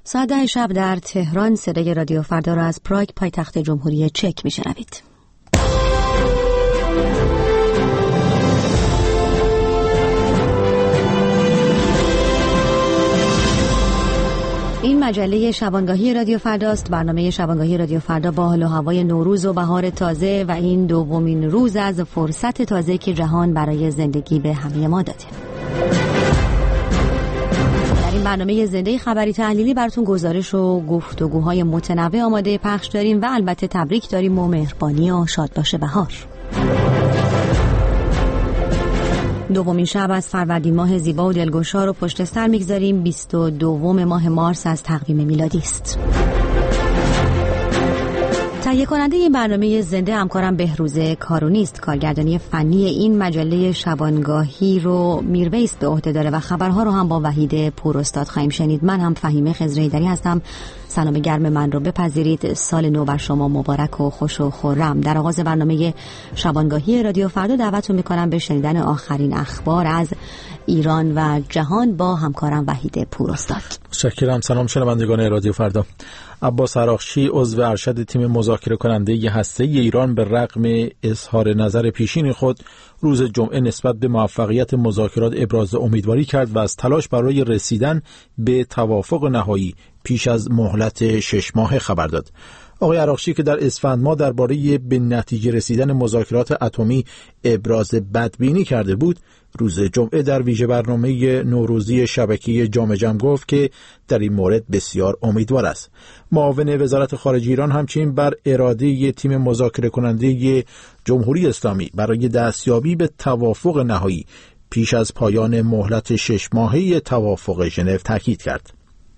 ساعت 10 شب در تهران صدای رادیو فردا را از پراگ پایتخت جمهوری چک میشنوید. این مجله شبانگاهی رادیو فرداست. برنامه شبانگاهی رادیو فردا با حال و هوای نوروز و بهار تازه و این دومین روز از فرصت تازه که جهان برای زندگی به همه ما داده. در این برنامه زنده خبری تحلیلی براتون گزارش و گفتگوهای متنوع آماده پخش داریم و البته تبریک داریم و مهربانی و شاد باشه بهار. دومین شب از فروردین ماه زیبا و دلگشا رو پشت سر میگذاریم. 22 ماه مارس از تقویم میلادی است. تهیه کننده این برنامه زنده همکارم بهروز کارونی است. کارگردانی فنی این مجله شبانگاهی رو میرویس به عهده داره و خبرها رو هم با وحید پوراستاد خواهیم شنید. من هم فهیمه خضره‌ایدری هستم. سلام گرم من رو بپذیرید. سال نو بر شما مبارک و خوش و خرم. در آغاز برنامه شبانگاهی رادیو فردا دعوتتون میکنم به شنیدن آخرین اخبار از ایران و جهان با همکارم وحید پوراستاد. متشکرم. سلام شنوندگان رادیو فردا. عباس عراقچی عضو ارشد تیم مذاکره کننده هسته‌ای ایران به رغم اظهار نظر پیشین خود روز جمعه نسبت به موفقیت مذاکرات ابراز امیدواری کرد و از تلاش برای رسیدن به توافق نهایی پیش از مهلت 6 ماه خبر داد. آقای عراقچی که در اسفند ماه درباره به نتیجه رسیدن مذاکرات اتمی ابراز بدبینی کرده بود، روز جمعه در ویژه برنامه نوروزی شبکه جام جم گفت که در این مورد بسیار امیدوار است. معاون وزارت خارجه ایران همچنین بر اراده تیم مذاکره کننده جمهوری اسلامی برای دستیابی به توافق نهایی پیش از پایان مهلت 6 ماهه توافق ژنو تاکید کرد.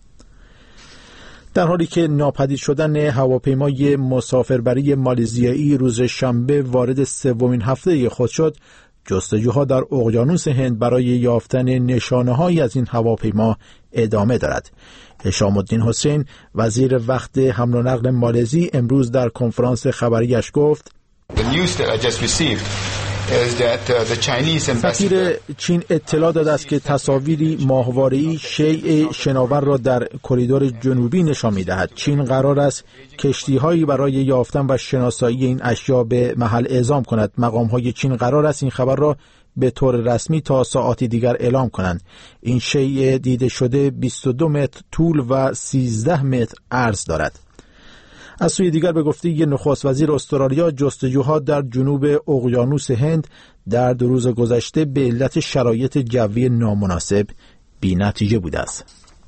در حالی که ناپدید شدن هواپیمای مسافربری مالزیایی روز شنبه وارد سومین هفته خود شد، جستجوها در اقیانوس هند برای یافتن نشانه‌هایی از این هواپیما ادامه دارد. هشام الدین حسین وزیر وقت حمل و نقل مالزی امروز در کنفرانس خبریش گفت سفیر چین اطلاع داده است که تصاویری ماهواره‌ای شیء شناور را در کریدور جنوبی نشان می‌دهد. چین قرار است کشتی‌هایی برای یافتن و شناسایی این اشیا به محل اعزام کند. مقام‌های چین قرار است این خبر را به طور رسمی تا ساعاتی دیگر اعلام کنند. این شیء دیده شده 22 متر طول و 13 متر عرض دارد. از سوی دیگر به گفته نخست وزیر استرالیا، جستجوها در جنوب اقیانوس هند در 2 روز گذشته به علت شرایط جوی نامناسب بی‌نتیجه بوده است.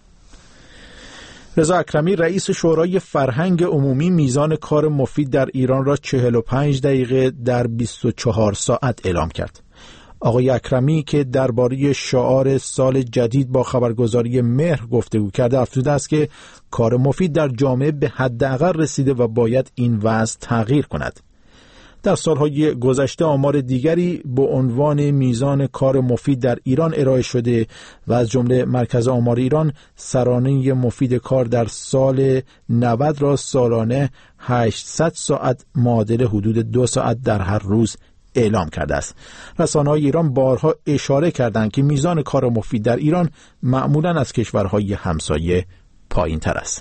رضا اکرمی رئیس شورای فرهنگ عمومی میزان کار مفید در ایران را 45 دقیقه در 24 ساعت اعلام کرد. آقای اکرمی که درباره شعار سال جدید با خبرگزاری مهر گفتگو کرده افزوده است که کار مفید در جامعه به حداقل رسیده و باید این وضع تغییر کند. در سالهای گذشته آمار دیگری با عنوان میزان کار مفید در ایران ارائه شده و از جمله مرکز آمار ایران سرانه مفید کار در سال 90 را سالانه 800 ساعت معادل حدود 2 ساعت در هر روز اعلام کرده است. رسانه‌های ایران بارها اشاره کردند که میزان کار مفید در ایران معمولاً از کشورهای همسایه پایین‌تر است.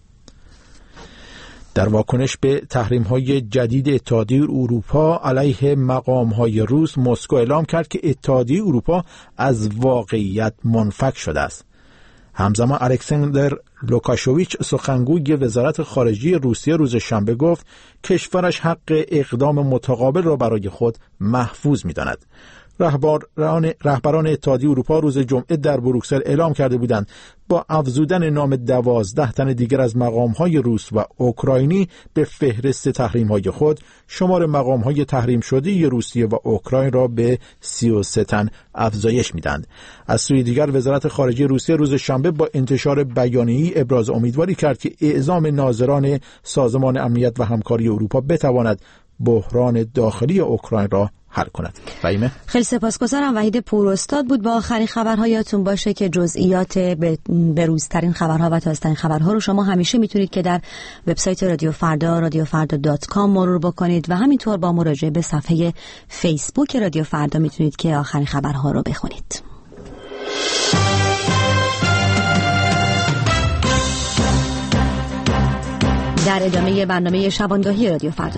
در واکنش به تحریم‌های جدید اتحادیه اروپا علیه مقام‌های روس، مسکو اعلام کرد که اتحادیه اروپا از واقعیت منفک شده است. همزمان الکساندر لوکاشویچ سخنگوی وزارت خارجه روسیه روز شنبه گفت کشورش حق اقدام متقابل را برای خود محفوظ می‌داند. رهبران اتحادیه اروپا روز جمعه در بروکسل اعلام کرده بودند با افزودن نام 12 تن دیگر از مقام‌های روس و اوکراینی به فهرست تحریم‌های خود، شمار مقام‌های تحریم شده روسیه و اوکراین را به 33 تن افزایش می‌دهند. از سوی دیگر وزارت خارجه روسیه روز شنبه با انتشار بیانیه‌ای ابراز امیدواری کرد که اعزام ناظران سازمان امنیت و همکاری اروپا بتواند بحران داخلی اوکراین را حل کند. فهیمه؟ خیلی سپاسگزارم. وحید پوراستاد بود با آخرین خبرها. یادتون باشه که جزئیات بروزترین خبرها و تازه‌ترین خبرها رو شما همیشه میتونید که در وبسایت رادیو فردا radiofarda.com مرور بکنید و همینطور با مراجعه به صفحه فیسبوک رادیو فردا میتونید که آخرین خبرها رو بخونید. در ادامه برنامه شبانگاهی رادیو فردا،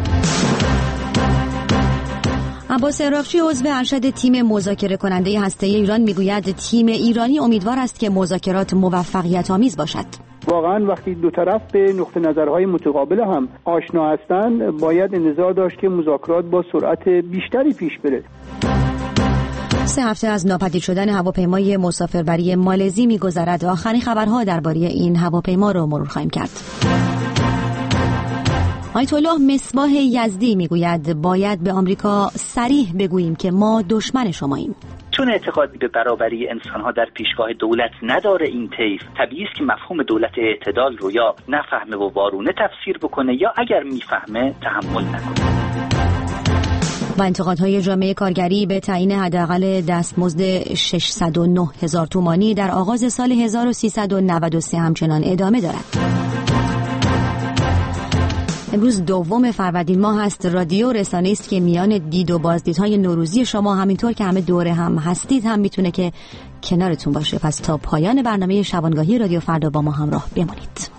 عباس عراقچی عضو ارشد تیم مذاکره کننده هسته‌ای ایران میگوید تیم ایرانی امیدوار است که مذاکرات موفقیت آمیز باشد. واقعا وقتی دو طرف به نقطه نظرهای متقابل هم آشنا هستند باید انتظار داشت که مذاکرات با سرعت بیشتری پیش بره. 3 هفته از ناپدید شدن هواپیمای مسافربری مالزی می‌گذرد و آخرین خبرها درباره این هواپیما را مرور خواهیم کرد. آیت الله مصباح یزدی میگوید باید به آمریکا صریح بگوییم که ما دشمن شماییم. چون اعتقادی به برابری انسانها در پیشگاه دولت نداره این طیف، طبیعی است که مفهوم دولت اعتدال رو یا نفهمه و وارونه تفسیر بکنه یا اگر میفهمه تحمل نکنه. و انتقادهای جامعه کارگری به تعیین حداقل دستمزد 609,000 تومانی در آغاز سال 1393 همچنان ادامه دارد. امروز 2 فروردین ماه است. رادیو رسانه‌ای است که میان دید و بازدیدهای نوروزی شما همینطور که همه دوره هم هستید هم میتونه که کنارتون باشه. پس تا پایان برنامه شبانگاهی رادیو فردا با ما همراه بمانید.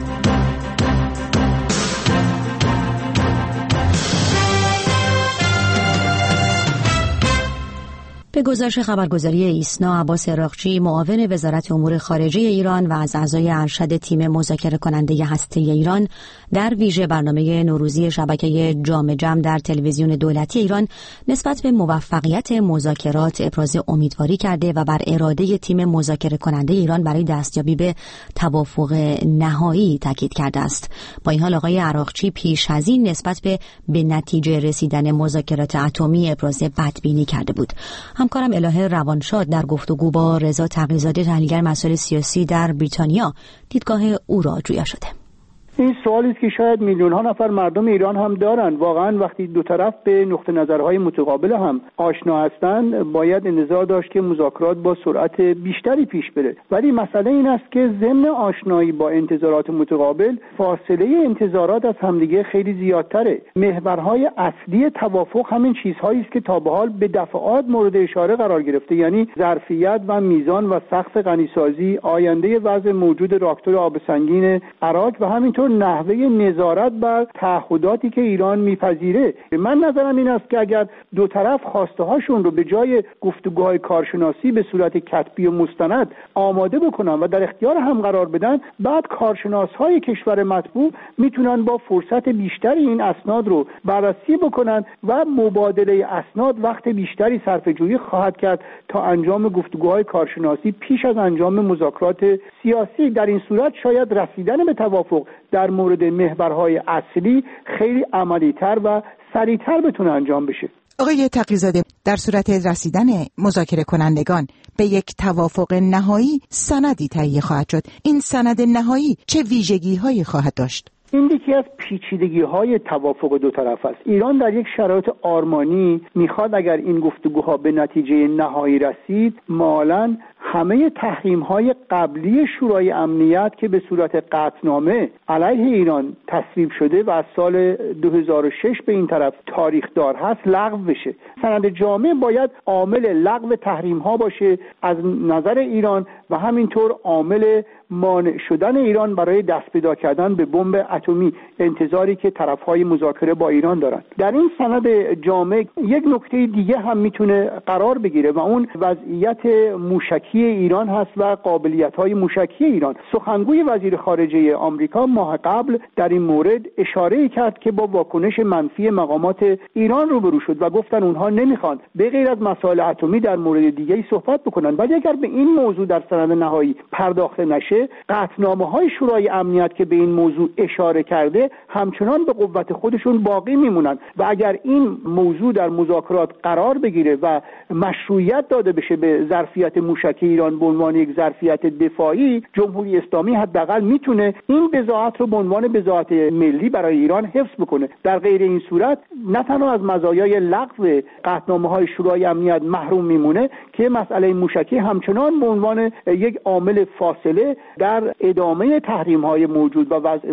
به گزارش خبرگزاری ایسنا، عباس عراقچی معاون وزارت امور خارجه ایران و از اعضای ارشد تیم مذاکره کننده هسته‌ای ایران در ویژه برنامه نوروزی شبکه جام جم در تلویزیون دولتی ایران نسبت به موفقیت مذاکرات ابراز امیدواری کرده و بر اراده تیم مذاکره کننده ایران برای دستیابی به توافق نهایی تاکید کرده است. با این حال آقای عراقچی پیش از این نسبت به نتیجه رسیدن مذاکرات اتمی ابراز بدبینی کرده بود. همکارم الهه روانشاد در گفتگو با رضا تقی‌زاده تحلیلگر مسائل سیاسی در بریتانیا دیدگاه او را جویا شده. این سوالی است که شاید میلیون‌ها نفر مردم ایران هم دارن. واقعا وقتی دو طرف به نقطه نظرهای متقابل هم آشنا هستند باید انتظار داشت که مذاکرات با سرعت بیشتری پیش بره. ولی مسئله این است که ضمن آشنایی با انتظارات متقابل فاصله انتظارات از همدیگه خیلی زیادتره. محورهای اصلی توافق همین چیزهایی است که تا به حال به دفعات مورد اشاره قرار گرفته، یعنی ظرفیت و میزان و سقف غنیسازی، آینده وضع موجود راکتور آب سنگین عراق و همینطور نحوه نظارت بر تعهداتی که ایران میپذیره. من نظرم این است که اگر دو طرف خواسته هاشون رو به جای گفتگوهای کارشناسی به صورت کتبی و مستند آماده بکنن و در اختیار هم قرار بدن، بعد کارشناس‌های کشور مطبوع میتونن با فرصت بیشتری این اسناد رو بررسی بکنن و مبادله اسناد وقت بیشتری صرفه‌جویی خواهد کرد تا انجام گفتگوهای کارشناسی پیش از انجام مذاکرات سیاسی. در این صورت شاید رسیدن به توافق در مورد محورهای اصلی خیلی عملی‌تر و سریع‌تر بتونه انجام بشه. آقای تقی‌زاده، در صورت رسیدن مذاکره کنندگان به یک توافق نهایی سندی تهیه خواهد شد. این سند نهایی چه ویژگی‌هایی خواهد داشت؟ این یکی از پیچیدگی‌های توافق دو طرف است. ایران در یک شرایط آرمانی میخواد اگر این گفتگوها به نتیجه نهایی رسید، مالاً همه تحریم‌های قبلی شورای امنیت که به صورت قطعنامه علیه ایران تصویب شده و از سال 2006 به این طرف تاریخ دار هست لغو بشه. سند جامع باید عامل لغو تحریم‌ها باشه از نظر ایران و همینطور عامل مانع شدن ایران برای دست پیدا کردن به بمب اتمی، انتظاری که طرف‌های مذاکره با ایران دارند. در این سند جامع یک نکته دیگه هم میتونه قرار بگیره و اون وضعیت موشکی ایران هست و قابلیت‌های موشکی ایران. سخنگوی وزیر خارجه آمریکا ماه قبل در این مورد اشاره کرد که با واکنش منفی مقامات ایران روبرو شد و گفتن اونها نمیخوان به غیر از مسائل اتمی در مورد دیگه‌ای صحبت بکنن. ولی اگر به این موضوع در سند نهایی پرداخته نشه، قطعنامه‌های شورای امنیت که به این موضوع اشاره کرده همچنان به قوت خودشون باقی میمونن و اگر این موضوع در مذاکرات قرار بگیره و مشروعیت داده بشه به ظرفیت موشکی ایران به عنوان یک ظرفیت دفاعی، جمهوری اسلامی حداقل میتونه این بضاعت رو به عنوان بضاعت ملی برای ایران حفظ بکنه. در غیر این صورت نه تنها از مزایای لغو قطعنامه‌های شورای امنیت محروم میمونه که مسئله موشکی همچنان به عنوان یک عامل فاصله در ادامه تحریم‌های موجود و وضع موجود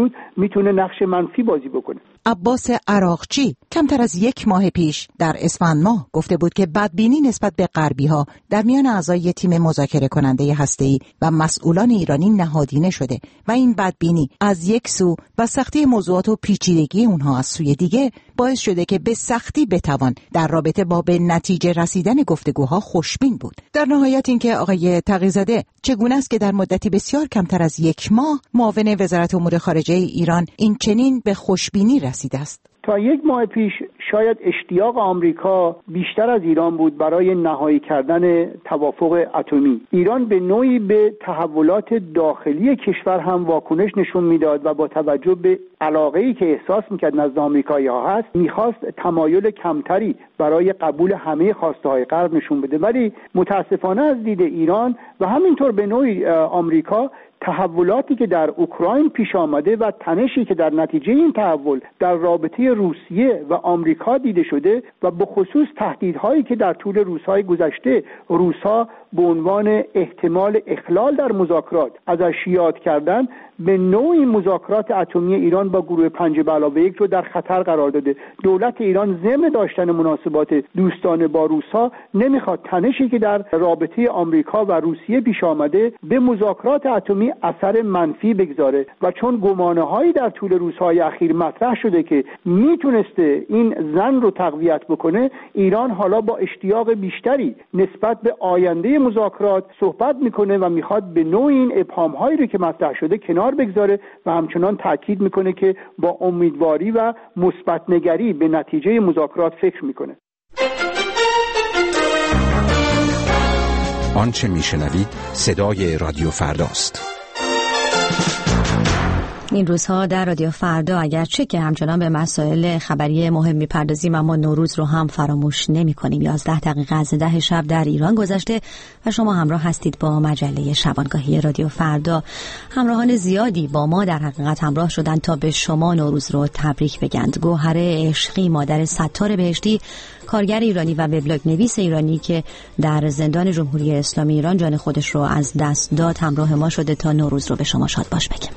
موجود میتونه نقش منفی بازی بکنه. عباس عراقچی کمتر از 1 ماه پیش در اسفند ماه گفته بود که بدبینی نسبت به غربی‌ها در میان اعضای تیم مذاکره کننده هسته‌ای و مسئولان ایرانی نهادینه شده و این بدبینی از یک سو و سختی موضوعات و پیچیدگی اونها از سوی دیگه باعث شده که به سختی بتوان در رابطه با به نتیجه رسیدن گفتگوها خوشبین بود. در نهایت اینکه آقای تقی‌زاده چگونه است که در مدتی بسیار کمتر از 1 ماه معاون وزارت امور خارجه ایران این چنین به خوشبینی رسیده است؟ تا 1 ماه پیش شاید اشتیاق آمریکا بیشتر از ایران بود برای نهایی کردن توافق اتمی. ایران به نوعی به تحولات داخلی کشور هم واکنش نشون میداد و با توجه به علاقه‌ای که احساس میکرد نزد آمریکایی‌ها هست میخواست تمایل کمتری برای قبول همه خواسته‌های غرب نشون بده، ولی متاسفانه از دید ایران و همینطور به نوعی آمریکا تحولاتی که در اوکراین پیش آمده و تنشی که در نتیجه این تحول در رابطه روسیه و آمریکا دیده شده و به خصوص تهدیدهایی که در طول روزهای گذشته روس‌ها به عنوان احتمال اخلال در مذاکرات ازش یاد کردن، به نوعی مذاکرات اتمی ایران با گروه 5+1 رو در خطر قرار داده. دولت ایران ضمن داشتن مناسبات دوستانه با روس‌ها نمیخواد تنشی که در رابطه آمریکا و روسیه پیش آمده به مذاکرات اتمی اثر منفی بگذاره و چون گمانه‌هایی در طول روزهای اخیر مطرح شده که میتونسته این ظن رو تقویت بکنه، ایران حالا با اشتیاق بیشتری نسبت به آینده مذاکرات صحبت میکنه و میخواد به نوع این ابهام‌هایی رو که مطرح شده کنار بگذاره و همچنان تاکید میکنه که با امیدواری و مثبت نگری به نتیجه مذاکرات فکر میکنه. آنچه میشنوید صدای رادیو فرداست. این روزها در رادیو فردا اگرچه که همچنان به مسائل خبری مهم میپردازیم اما نوروز رو هم فراموش نمی کنیم. 11 دقیقه از 10 شب در ایران گذشته و شما همراه هستید با مجله شبانگاهی رادیو فردا. همراهان زیادی با ما در حقیقت همراه شدن تا به شما نوروز رو تبریک بگند. گوهر عشقی مادر ستار بهشتی، کارگر ایرانی و وبلاگ نویس ایرانی که در زندان جمهوری اسلامی ایران جان خودش رو از دست داد، همراه ما شده تا نوروز رو به شما شاد باش بگیم.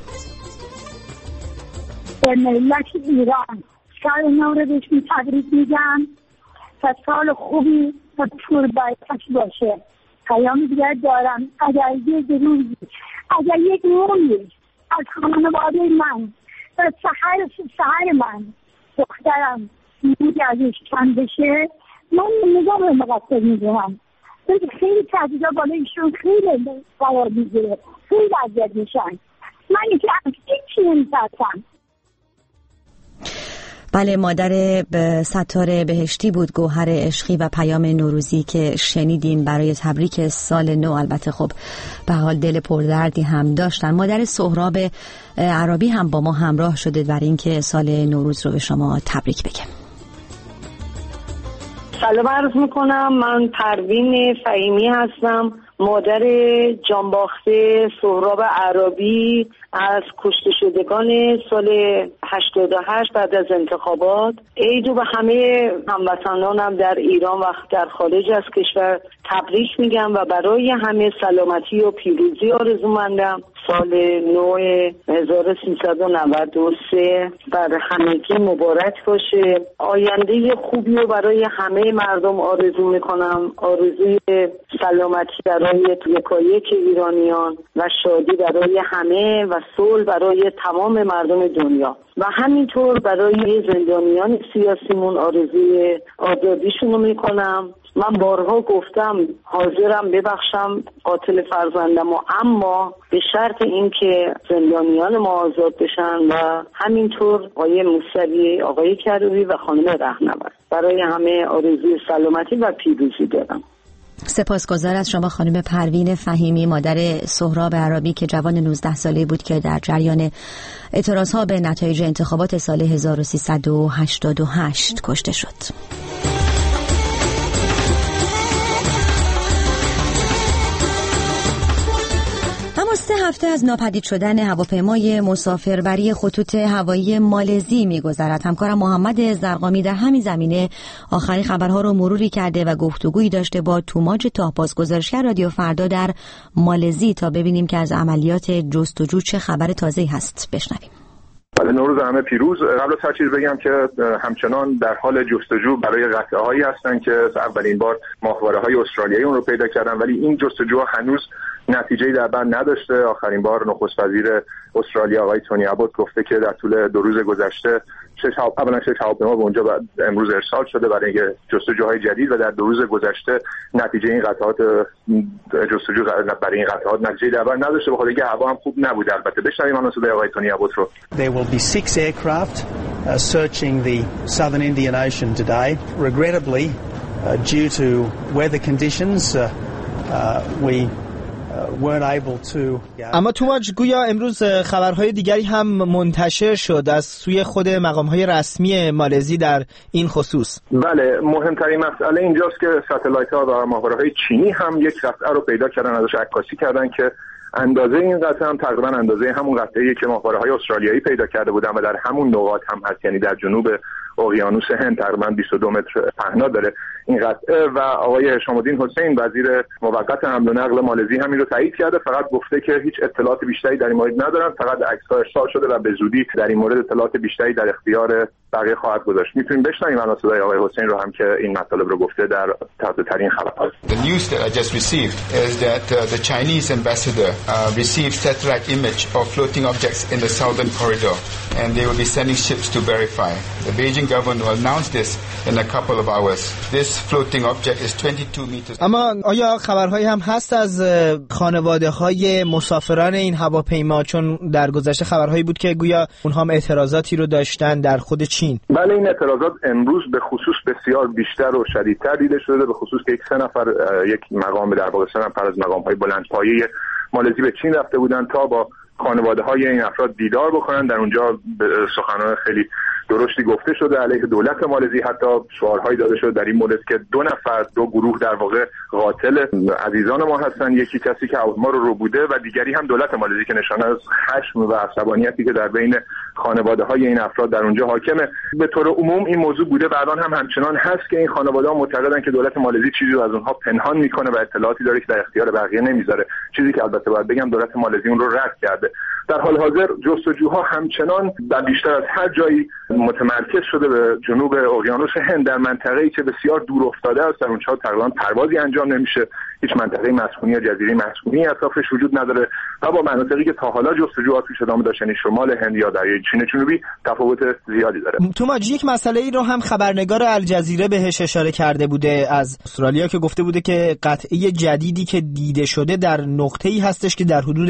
به ملت ایران سال نو رو بهشون تبریک میگم و سال خوبی و پربرکت باشه. پیام دیگر دارم، اگر یک روزی، اگر یک مویی از خانواده من و سحر من دخترم موی ازش کم بشه، من نگاه به مقصر میدونم. خیلی تحضیزا بالا ایشون خیلی قرار میگیره، خیلی اذیت میشن. من که از هیچی نمیترسم. بله، مادر ستار بهشتی بود گوهر عشقی و پیام نوروزی که شنیدیم برای تبریک سال نو. البته خب به حال دل پردردی هم داشتن. مادر سهراب عربی هم با ما همراه شده برای اینکه سال نوروز رو به شما تبریک بگم. سلام عرض میکنم، من پروین فهیمی هستم، مادر جانباخته سهراب عربی از کشته شدگان سال 88 بعد از انتخابات. عید رو به همه هموطنانم در ایران و در خارج از کشور تبریک میگم و برای همه سلامتی و پیروزی آرزومندم. سال نو 1393 بر همگی مبارک باشه. آینده خوبی رو برای همه مردم آرزو میکنم، آرزوی سلامتی برای یکایک ایرانیان و شادی برای همه و صلح برای تمام مردم دنیا و همینطور برای زندانیان سیاسیمون آرزوی آزادیشون رو میکنم. من بارها گفتم حاضرم ببخشم قاتل فرزندم، اما به شرط اینکه زندانیان ما آزاد بشن و همینطور آقای موسوی، آقای کروبی و خانم رهنورد. برای همه آرزوی سلامتی و پیروزی دارم. سپاسگزار از شما خانم پروین فهیمی، مادر سهراب عربی که جوان 19 ساله بود که در جریان اعتراضها به نتایج انتخابات سال 1388 کشته شد. اما 3 هفته از ناپدید شدن هواپیمای مسافربری خطوط هوایی مالزی می‌گذرد. همکارم محمد زرقامی در همین زمینه آخرین خبرها رو مروری کرده و گفتگویی داشته با توماج تاهباز، گزارشگر رادیو فردا در مالزی، تا ببینیم که از عملیات جستجو چه خبر تازه‌ای هست. بشنویم. بله، نوروز همه پیروز. قبل از هر چیز بگم که همچنان در حال جستجو برای قطعه‌هایی هستن که اولین بار ماهواره‌های استرالیایی اون رو پیدا کردن، ولی این جستجوها هنوز نتیجه‌ای در بر نداشته. آخرین بار نخست وزیر استرالیا آقای تونی ابوت گفته که در طول 2 روز گذشته 6 هواپیما به اونجا امروز ارسال شده برای جستجوهای جدید و در 2 روز گذشته نتیجه این قطعات جستجو برای این قطعات نتیجه‌ای در بر نداشته، بخاطر اینکه هوا هم خوب نبوده. البته بشنویم من صدای آقای تونی ابوت رو. There will be 6 aircraft searching the southern Indian Ocean today. Regrettably, due to weather conditions, we weren't able to. اما توماج، گویا امروز خبرهای دیگری هم منتشر شد از سوی خود مقام‌های رسمی مالزی در این خصوص. بله، مهمترین مسئله اینجاست که ستلایت‌ها و ماهواره‌های چینی هم یک قطعه رو پیدا کردن، ازش عکاسی کردن که اندازه این قطعه هم تقریبا اندازه همون قطعه‌ای که ماهواره‌های استرالیایی پیدا کرده بودن و در همون نقاط هم هست، یعنی در جنوب اقیانوس هند تقریبا 22 متر پهنا داره این قطعه. و آقای هشام الدین حسین وزیر موقت حمل و نقل مالزی همین رو تایید کرده، فقط گفته که هیچ اطلاعات بیشتری در این مورد ندارن، فقط عکس‌ها ارسال شده و به زودی در این مورد اطلاعات بیشتری در اختیار بقیه خواهد گذاشت. میتونیم بشنویم الان صدای آقای حسین رو هم که این مطالب رو گفته در تازه‌ترین خبرها. The news that I just received is that the Chinese ambassador received satellite image of floating objects in the southern corridor and they will be sending ships to verify. The Beijing government will announce this in a couple of hours. This floating object is 22 meters. اما آیا خبرهایی هم هست از خانواده‌های مسافران این هواپیما؟ چون در گذشته خبرهایی بود که گویا اونها هم اعتراضاتی رو داشتن در خود چین. بله، این اعتراضات امروز به خصوص بسیار بیشتر و شدیدتر دیده شده، به خصوص که یک مقام در واقع 3 نفر از مقام‌های بلندپایه مالزی به چین رفته بودند تا با خانواده‌های این افراد دیدار بکنن. در اونجا سخنان خیلی درشتی گفته شده علیه دولت مالزی، حتی شعارهایی داده شده در این مورد که 2 گروه در واقع قاتل عزیزان ما هستن، یکی کسی که هواپیما رو بوده و دیگری هم دولت مالزی، که نشانه از خشم و عصبانیتی که در بین خانواده‌های این افراد در اونجا حاکمه. به طور عموم این موضوع بوده و الان هم همچنان هست که این خانواده‌ها معتقدن که دولت مالزی چیزی رو از اونها پنهان میکنه و اطلاعاتی داره که در اختیار بقیه نمیذاره، چیزی که البته باید بگم دولت مالزی اون رو رد کرده. در حال حاضر جستجوها همچنان در بیشتر از هر جایی متمرکز شده به جنوب اقیانوس هند، در منطقه‌ای که بسیار دور افتاده است. در اونجا تقریبا پروازی انجام نمیشه، هیچ منطقه مسکونی یا جزیره مسکونی اطرافش وجود نداره و با مناطقی که تا حالا جستجوها توش ادامه داشت، یعنی شمال هند یا دریای چین جنوبی، تفاوت زیادی داره. توماج، یک مسئله ای رو هم خبرنگار الجزیره بهش اشاره کرده بوده از استرالیا که گفته بوده که قطعه جدیدی که دیده شده در نقطه‌ای هستش که در حدود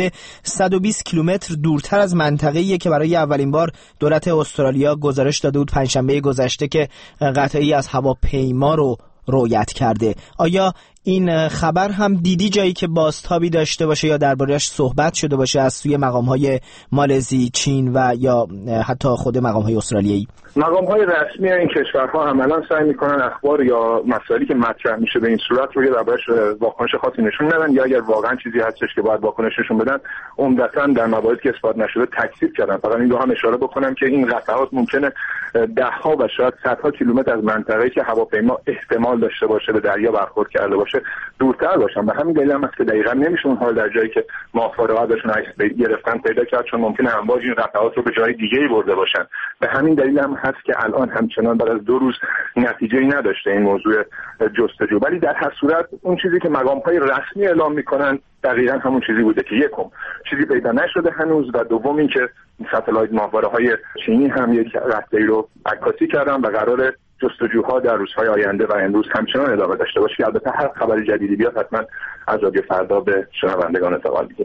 120 کیلومتر دورتر از منطقه‌ای که برای اولین بار دولت استرالیا گزارش داده بود پنجشنبه گذشته که قطعه‌ای از هواپیما رو رؤیت کرده. آیا این خبر هم دیدی جایی که بازتابی داشته باشه یا درباره‌اش صحبت شده باشه از سوی مقام‌های مالزی، چین و یا حتی خود مقام‌های استرالیایی؟ مقام‌های رسمی این کشورها عملاً سعی می‌کنن اخبار یا مسائلی که مطرح میشه به این صورت رو دربارش واکنش خاصی نشون ندن، یا اگر واقعاً چیزی هستش که باید واکنش نشون بدن عمدتاً در مواردی که اثبات نشده تکذیب کردن. فقط این رو هم اشاره بکنم که این قطعات ممکنه ده‌ها و شاید صدها کیلومتر از منطقه‌ای که هواپیما احتمال داشته باشه به دریا برخورد کرده باشه دورتر باشن. به همین دلیل هم است که دقیقاً نمیشه اونها در جایی که ماهواره‌ها ازشون عکس گرفتن پیدا کرد، چون ممکنه امواج این قطعات رو به جای دیگه‌ای برده باشن. به همین دلیل هم هست که الان همچنان بعد از 2 روز نتیجه‌ای نداشته این موضوع جستجو. ولی در هر صورت اون چیزی که مقام‌های رسمی اعلام میکنن دقیقاً همون چیزی بوده که یکم چیزی پیدا نشده هنوز و دوم این که ستلایت ماهواره‌های چینی هم یک قطعه‌ای رو عکاسی کردن و قراره جستجوها در روزهای آینده و امروز همچنان ادامه داشته باشه. البته هر خبر جدیدی بیاد حتما از رادیو فردا به شنوندگان انتقال میده.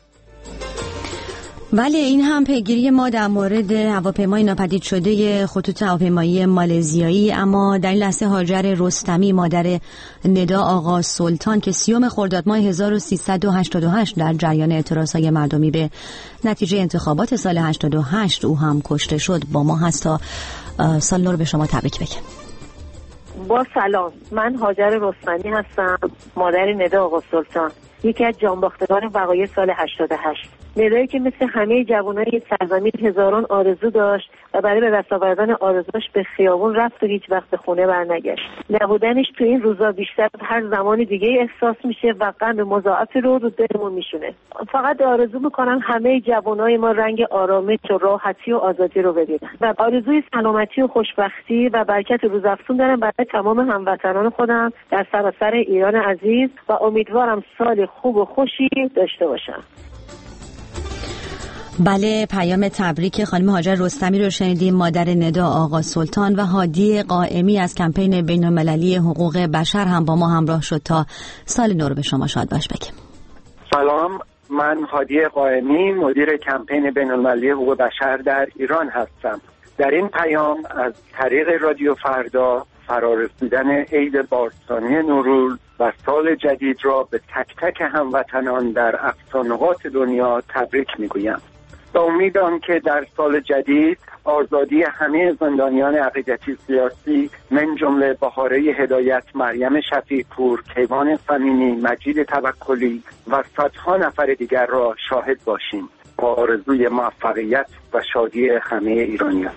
بله، این هم پیگیری ما در مورد هواپیمای ناپدید شده خطوط هواپیمایی مالزیایی. اما در این لحظه هاجر رستمی مادر ندا آقا سلطان که 30 خرداد ماه 1388 در جریان اعتراضهای مردمی به نتیجه انتخابات سال 88 او هم کشته شد با ما هست تا سال نو رو به شما تبریک بگم. با سلام، من هاجر رستمی هستم، مادر ندا آقا سلطان، یکی از جانباختگان وقایع سال 88. ندایی که مثل همه جوانای سرزمین هزاران آرزو داشت و برای به دست آوردن آرزوش به خیابون رفت و هیچ وقت خونه برنگشت. نبودنش تو این روزا بیشتر از هر زمان دیگه احساس میشه و غم مضاعفی رو دلمون میشونه. فقط آرزو میکنم همه جوانای ما رنگ آرامش و راحتی و آزادی رو ببینن و آرزوی سلامتی و خوشبختی و برکت روزافزون دارم برای تمام هموطنان خودم در سراسر ایران عزیز و امیدوارم سال خوب و خوشی داشته باشم. بله، پیام تبریک خانم هاجر رستمی رو شنیدیم، مادر ندا آقا سلطان، و هادی قائمی از کمپین بین‌المللی حقوق بشر هم با ما همراه شد تا سال نو رو به شما شاد باش بگیم. سلام، من هادی قائمی مدیر کمپین بین‌المللی حقوق بشر در ایران هستم. در این پیام از طریق رادیو فردا فرارسیدن عید بارستانی نوروز و سال جدید را به تک تک هموطنان در اقصا نقاط دنیا تبریک میگویم. با امید آنکه در سال جدید آزادی همه زندانیان عقیدتی سیاسی من جمله بهاره هدایت، مریم شفیع‌پور، کیوان صمیمی، مجید توکلی و صدها نفر دیگر را شاهد باشیم. با آرزوی موفقیت و شادی همه ایرانیان.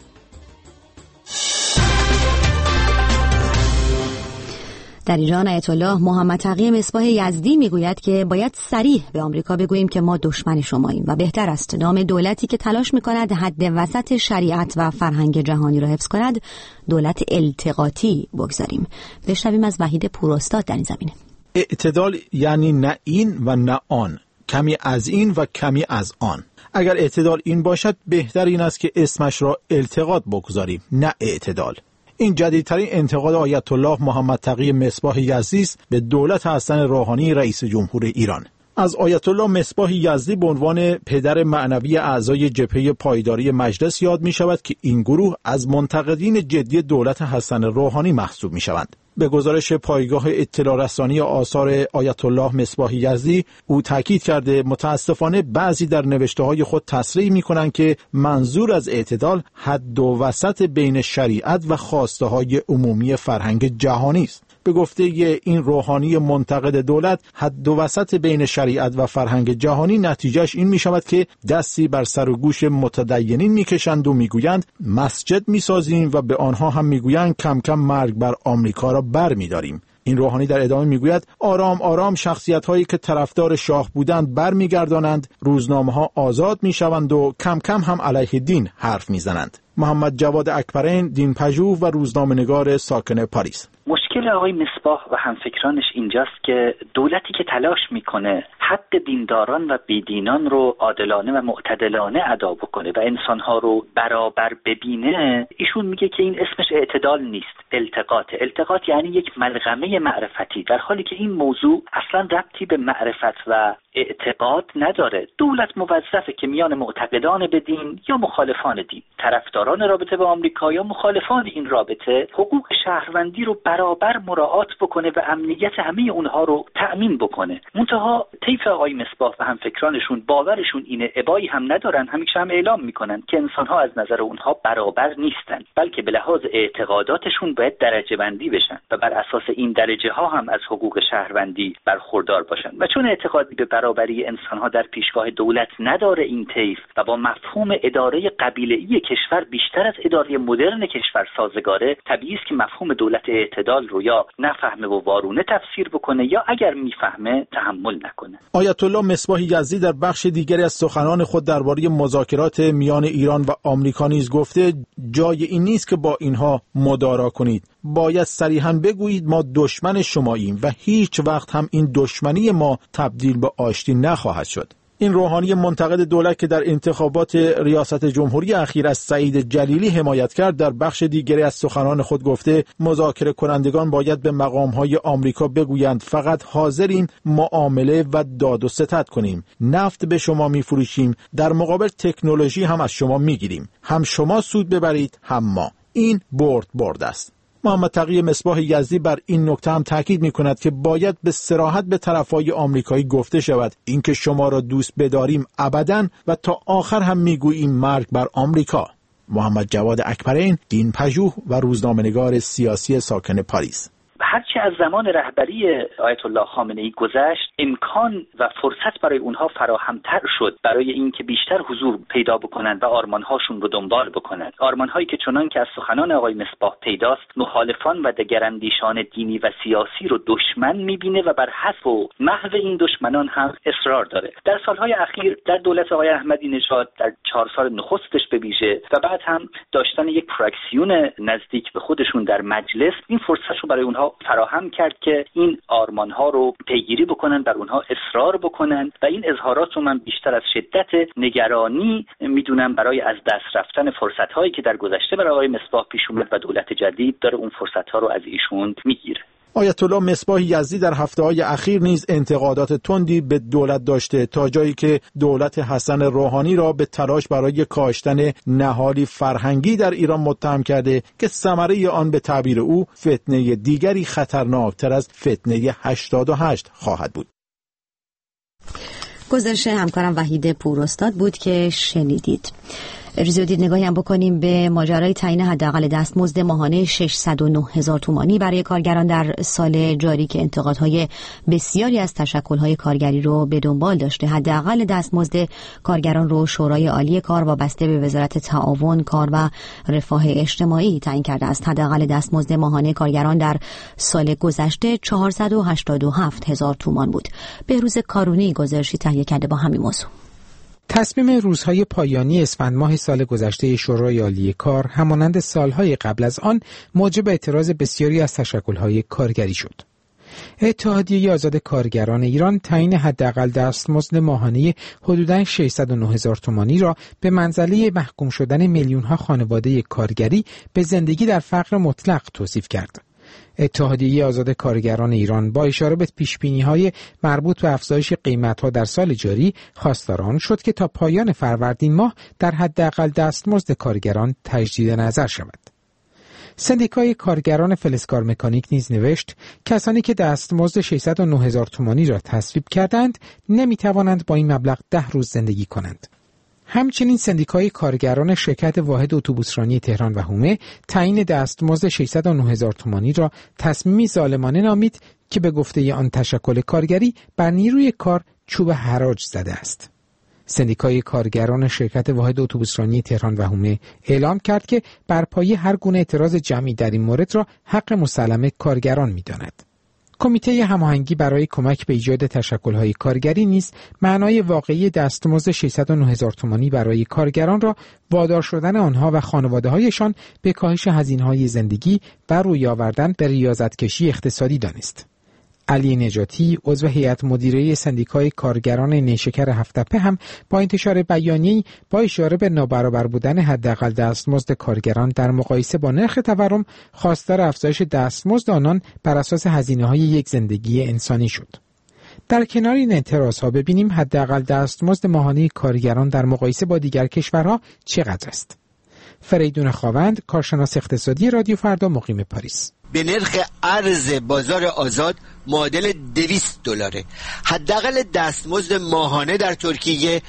در ایران آیت الله محمد تقی مصباح یزدی میگوید که باید صریح به آمریکا بگوییم که ما دشمن شماییم و بهتر است نام دولتی که تلاش میکند حد وسط شریعت و فرهنگ جهانی را حفظ کند دولت التقاطی بگذاریم. بشنویم از وحید پوراستاد در این زمینه. اعتدال یعنی نه این و نه آن، کمی از این و کمی از آن. اگر اعتدال این باشد بهتر این است که اسمش را التقاط بگذاریم، نه اعتدال. این جدیدترین انتقاد آیت الله محمد تقی مصباح یزدی است به دولت حسن روحانی رئیس جمهور ایران. از آیت الله مصباح یزدی به عنوان پدر معنوی اعضای جبهه پایداری مجلس یاد می شود که این گروه از منتقدین جدی دولت حسن روحانی محسوب می شوند. به گزارش پایگاه اطلاع رسانی آثار آیت الله مصباح یزدی، او تاکید کرده متاسفانه بعضی در نوشته‌های خود تصریح می‌کنند که منظور از اعتدال حد و وسط بین شریعت و خواسته‌های عمومی فرهنگ جهانی است. به گفته این روحانی منتقد دولت، حد و وسط بین شریعت و فرهنگ جهانی نتیجهش این می شود که دستی بر سر و گوش متدینین می کشند و می گویند مسجد می سازیم و به آنها هم می گویند کم کم مرگ بر آمریکا را بر می داریم. این روحانی در ادامه می گوید آرام آرام شخصیت هایی که طرفدار شاه بودند بر می گردانند، روزنامه ها آزاد می شوند و کم کم هم علیه دین حرف می زنند. محمد جواد اکبرین، دینپژوه و روزنامه‌نگار ساکن پاریس. مشکل آقای مصباح و همفکرانش اینجاست که دولتی که تلاش میکنه حق دینداران و بیدینان رو عادلانه و معتدلانه ادا بکنه و انسانها رو برابر ببینه، ایشون میگه که این اسمش اعتدال نیست، التقاط یعنی یک ملغمه معرفتی، در حالی که این موضوع اصلا ربطی به معرفت و اعتقاد نداره. دولت موظفه که میان معتقدان به دین یا مخالفان دین، طرفداران رابطه با آمریکا یا مخالفان این رابطه، حقوق شهروندی رو برابر مراعات بکنه و امنیت همه اونها رو تأمین بکنه. منتها طیف آقای مصباح و همفکرانشون باورشون اینه، ابایی هم ندارن، همیشه هم اعلام میکنن که انسانها از نظر اونها برابر نیستن، بلکه به لحاظ اعتقاداتشون باید درجه بندی بشن و بر اساس این درجه ها هم از حقوق شهروندی برخوردار باشن. و چون اعتقادی به برابری انسانها در پیشگاه دولت نداره این طیف و با مفهوم اداره قبیله‌ای کشور بیشتر از اداره مدرن کشور سازگاره، طبیعی است که مفهوم دولت اعتدال رو یا نفهمه و وارونه تفسیر بکنه یا اگر میفهمه تحمل نکنه. آیت الله مصباح یزدی در بخش دیگری از سخنان خود درباره مذاکرات میان ایران و آمریکا نیز گفته جای این نیست که با اینها مدارا کنید، باید صریحاً بگویید ما دشمن شماییم و هیچ وقت هم این دشمنی ما تبدیل به آشتی نخواهد شد. این روحانی منتقد دولت که در انتخابات ریاست جمهوری اخیر از سعید جلیلی حمایت کرد، در بخش دیگری از سخنان خود گفته مذاکره کنندگان باید به مقام‌های آمریکا بگویند فقط حاضریم معامله و داد و ستد کنیم، نفت به شما می‌فروشیم، در مقابل تکنولوژی هم از شما می‌گیریم، هم شما سود ببرید هم ما. این برد است. محمد تقی مصباح یزدی بر این نکته هم تاکید می‌کند که باید به صراحت به طرفای آمریکایی گفته شود اینکه شما را دوست بداریم ابداً و تا آخر هم میگوییم مرگ بر آمریکا. محمد جواد اکبرین، دینپژوه و روزنامه‌نگار سیاسی ساکن پاریس. هرچه از زمان رهبری آیت الله خامنه‌ای گذشت، امکان و فرصت برای اونها فراهمتر شد برای اینکه بیشتر حضور پیدا بکنند و آرمان‌هاشون رو دنبال بکنند. آرمان‌هایی که چنان که از سخنان آقای مصباح پیداست، مخالفان و دگراندیشان دینی و سیاسی رو دشمن می‌بینه و بر حذف و محو این دشمنان هم اصرار داره. در سالهای اخیر در دولت آقای احمدی نژاد، در 4 سال نخستش به ویژه و بعد هم داشتن یک فراکسیون نزدیک به خودشون در مجلس، این فرصت رو برای اونها فراهم کرد که این آرمان‌ها رو پیگیری بکنن، بر اونها اصرار بکنن و این اظهارات رو من بیشتر از شدت نگرانی میدونم برای از دست رفتن فرصت‌هایی که در گذشته برای آقای مصباح پیش اومد و دولت جدید داره اون فرصت‌ها رو از ایشون میگیره. آیت الله مصباح یزدی در هفته‌های اخیر نیز انتقادات تندی به دولت داشته، تا جایی که دولت حسن روحانی را به تلاش برای کاشتن نهالی فرهنگی در ایران متهم کرده که ثمره آن به تعبیر او فتنه دیگری خطرناکتر از فتنه 88 خواهد بود. گزارش همکارم وحید پوراستاد بود که شنیدید. اجازه بدید نگاهی هم بکنیم به ماجرای تعیین حداقل دستمزد ماهانه 609,000 تومانی برای کارگران در سال جاری که انتقادهای بسیاری از تشکل‌های کارگری رو به دنبال داشته. حداقل دستمزد کارگران رو شورای عالی کار وابسته به وزارت تعاون، کار و رفاه اجتماعی تعیین کرده است. حداقل دستمزد ماهانه کارگران در سال گذشته 487,000 تومان بود. بهروز کارونی گزارشی تهیه کرده با همین موضوع. تصمیم روزهای پایانی اسفند ماه سال گذشته شورای عالی کار همانند سالهای قبل از آن موجب اعتراض بسیاری از تشکل‌های کارگری شد. اتحادیه آزاد کارگران ایران تعیین حداقل دستمزد ماهانه حدوداً 609,000 تومانی را به منزله محکوم شدن میلیون‌ها خانواده کارگری به زندگی در فقر مطلق توصیف کرد. اتحادیه آزاد کارگران ایران با اشاره به پیشبینی‌های مربوط به افزایش قیمت‌ها در سال جاری خواستار آن شد که تا پایان فروردین ماه در حداقل دستمزد کارگران تجدید نظر شود. سندیکای کارگران فلزکار مکانیک نیز نوشت کسانی که دستمزد 609,000 تومانی را تصویب کردند نمی‌توانند با این مبلغ 10 روز زندگی کنند. همچنین سندیکای کارگران شرکت واحد اتوبوسرانی تهران و حومه تعیین دستمزد 609,000 تومانی را تصمیمی ظالمانه نامید که به گفته آن تشکل کارگری بر نیروی کار چوب حراج زده است. سندیکای کارگران شرکت واحد اتوبوسرانی تهران و حومه اعلام کرد که برپایی هر گونه اعتراض جمعی در این مورد را حق مسلم کارگران می‌داند. کمیته هماهنگی برای کمک به ایجاد تشکل‌های کارگری نیز معنای واقعی دستمزد 609,000 تومانی برای کارگران را وادار شدن آنها و خانواده‌هایشان به کاهش هزینه‌های زندگی و روی آوردن به ریاضت‌کشی اقتصادی دانست. علی نجاتی عضو هیئت مدیره سندیکای کارگران نیشکر هفت‌تپه هم با انتشار بیانیه‌ای با اشاره به نابرابر بودن حداقل دستمزد کارگران در مقایسه با نرخ تورم خواستار افزایش دستمزد آنان بر اساس هزینه‌های یک زندگی انسانی شد. در کنار این اعتراضها ببینیم حداقل دستمزد ماهانه کارگران در مقایسه با دیگر کشورها چقدر است. فریدون خاوند کارشناس اقتصادی رادیو فردا مقیم پاریس: به نرخ ارز بازار آزاد معادل $200. حداقل دستمزد ماهانه در ترکیه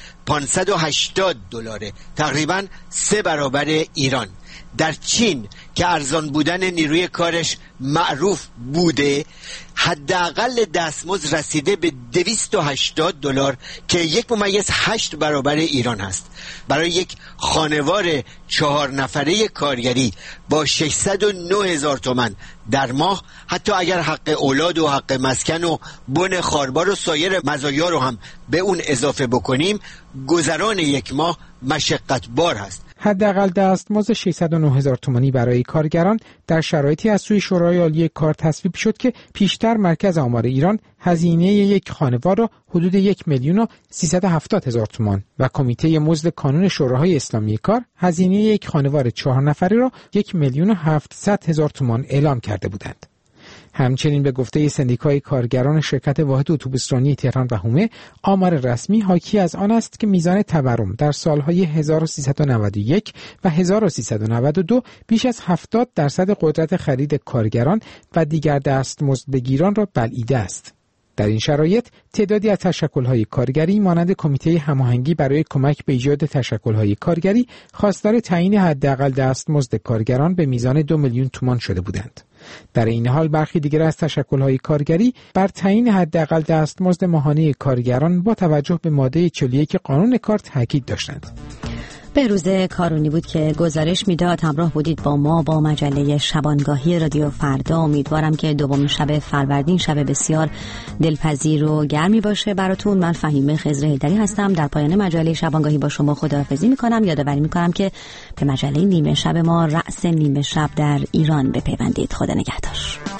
$580، تقریباً 3 برابر ایران. در چین که ارزان بودن نیروی کارش معروف بوده، حداقل دستمزد رسیده به $280 که 1.8 برابر ایران هست. برای یک خانوار 4 نفره کارگری با 609,000 تومان در ماه، حتی اگر حق اولاد و حق مسکن و بن خاربار و سایر مزایا رو هم به اون اضافه بکنیم، گذران یک ماه مشقت بار هست. حداقل دستمزد 609,000 تومانی برای کارگران در شرایطی از سوی شورای عالی کار تصویب شد که پیشتر مرکز آمار ایران هزینه یک خانوار را حدود 1,370,000 تومان و کمیته مزد کانون شوراهای اسلامی کار هزینه یک خانوار 4 نفره را 1,700,000 تومان اعلام کرده بودند. همچنین به گفته سندیکای کارگران شرکت واحد اتوبوسرانی تهران و حومه، آمار رسمی حاکی از آن است که میزان تورم در سالهای 1391 و 1392 بیش از 70% قدرت خرید کارگران و دیگر دستمزدبگیران را بلعیده است. در این شرایط تعدادی از تشکل‌های کارگری مانند کمیته هماهنگی برای کمک به ایجاد تشکل‌های کارگری خواستار تعیین حداقل دستمزد کارگران به میزان 2 میلیون تومان شده بودند. در این حال برخی دیگر از تشکل‌های کارگری بر تعیین حداقل دستمزد ماهانه کارگران با توجه به ماده 41 قانون کار تاکید داشتند. بهروز کارونی بود که گزارش میداد. همراه بودید با ما با مجله شبانگاهی رادیو فردا. امیدوارم که دومین شب فروردین شب بسیار دلپذیر و گرمی باشه براتون. من فهیمه خضر حیدری هستم. در پایان مجله شبانگاهی با شما خداحافظی میکنم. یادآوری میکنم که به مجله نیمه شب ما رأس نیمه شب در ایران بپیوندید. خدا نگهدار.